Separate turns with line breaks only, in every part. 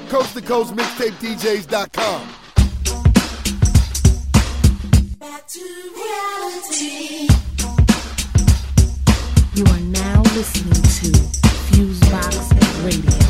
Coast to Coast MixtapeDJs.com.
Back to reality.
You are now listening to Fusebox Radio.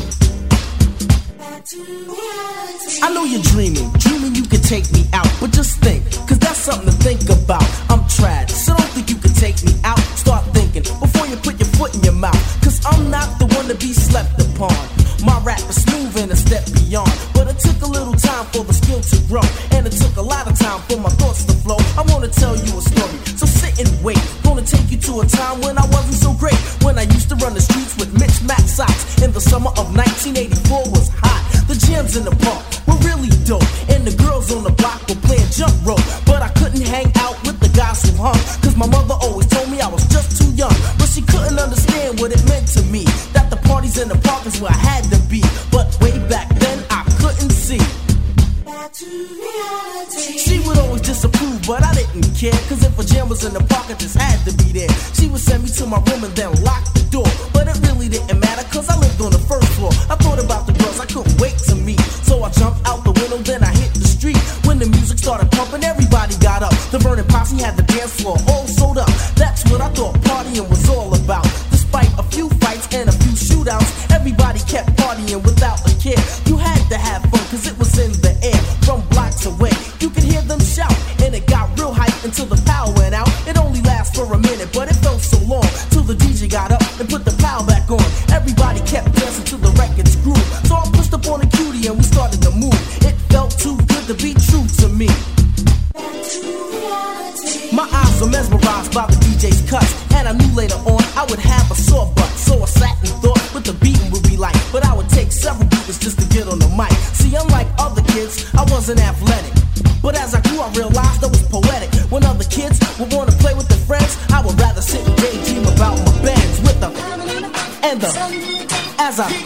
Back to reality.
I know you're dreaming you can take me out, but just think, cause that's something to think about. I'm trash, so don't think you can take me out. Start thinking before you put your foot in your mouth, cause I'm not the one to be slept upon. My rap is smooth and a step beyond, but it took a little time for the skill to grow, and it took a lot of time for my thoughts to flow. I wanna tell you a story, so sit and wait. Gonna take you to a time when I wasn't so great, when I used to run the streets with Mitch Mac socks. In the summer of 1984 was hot. The jams in the park were really dope, and the girls on the block were playing jump rope. But I couldn't hang out with the guys who hung, cause my mother always told me I was just too young. But she couldn't understand what it meant to me, that the parties in the park is where I had to be. But way back then I couldn't see.
Back to reality.
She would always disapprove, but I didn't care, cause if a jam was in the park I just had to be there. She would send me to my room and then lock the door, but it really didn't matter cause I lived on the first floor. I thought about the girls I couldn't wait to meet, so I jumped out the window, then I hit the street. When the music started pumping, everybody got up. The Vernon Posse had the dance floor all sold up. That's what I thought partying was all about. Despite a few fights and a few shootouts, everybody kept partying without a care. You had to have fun cause it was in the air. From blocks away, you could hear them shout, and it got real hype until the power went out. It only lasted for a minute, but it felt so long, till the DJ got up and put the power back on. Everybody kept dancing till the record's groove, so I pushed up on the cutie and we started to move. It felt too good to be true to me.
Back to reality.
My eyes were mesmerized by the DJ's cuts, and I knew later on I would have a sore butt. So I sat and thought what the beating would be like, but I would take several beatings just to get on the mic. See, unlike other kids, I wasn't athletic, but as I grew I realized I was poetic. When other kids would want to play with their friends, I would rather sit and daydream about my bands with the and the as I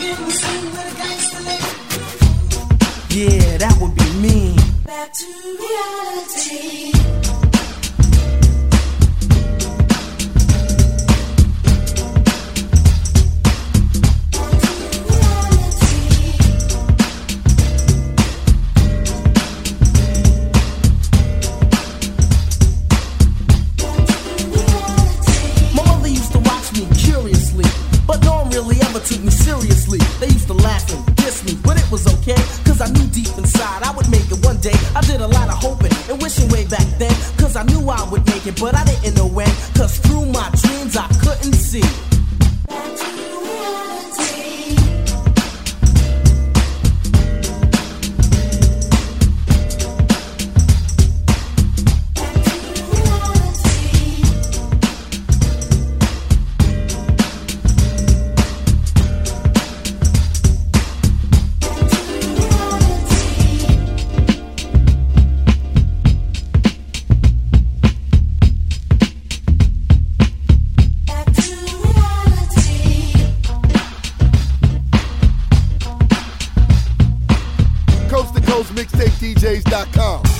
yeah, that would be me.
Back to reality.
Took me seriously. They used to laugh and diss me, but it was okay, cause I knew deep inside I would make it one day. I did a lot of hoping and wishing way back then, cause I knew I would make it, but I didn't know when, cause through my dreams I couldn't see.
Back to reality.
MixtapeDJs.com.